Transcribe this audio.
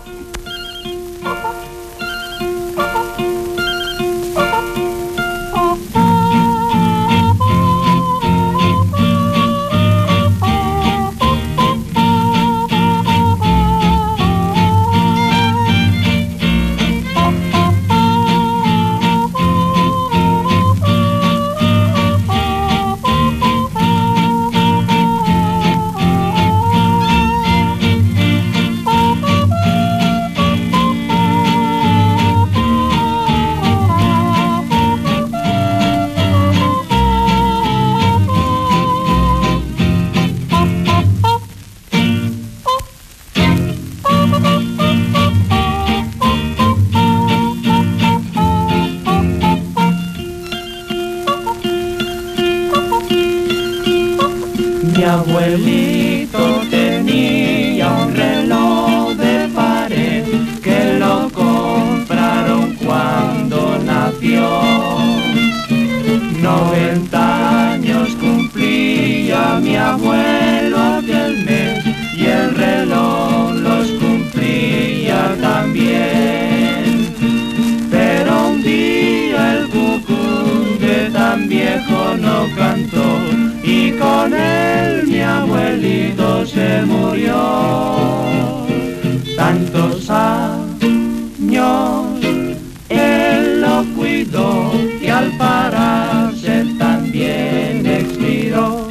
Mi abuelito tenía un reloj de pared que lo compraron cuando nació. 90 años cumplía mi abuelo aquel mes y el reloj los cumplía también. Pero un día el cucunde tan viejo no cantó y con él mi abuelito se murió. Tantos años él lo cuidó y al pararse también expiró.